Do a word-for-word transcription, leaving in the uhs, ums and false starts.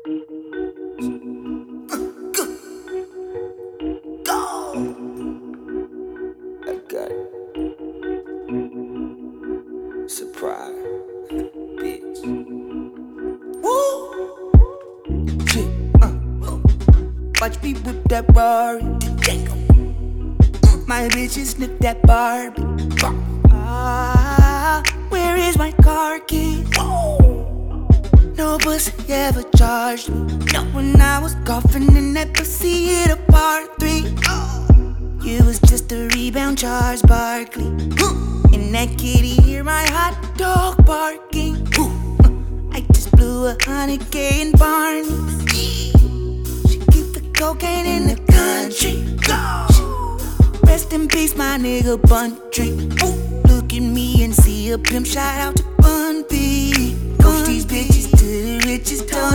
I got it. Surprise, bitch. Woo! Shit, uh. Watch me whip that Rari. My bitches sniff that Barbie. Ah, where is my car key? No pussy ever charged me. No, when I was coughing in that pussy hit a part three. You was just a rebound Charles Barkley. In that kitty, hear my hot dog barking. I just blew a hundred K in Barney's. She keep the cocaine in the country. Rest in peace, my nigga Buntry. Look at me and see a pimp. Shout out to Bun B. Coach these bitches to the riches.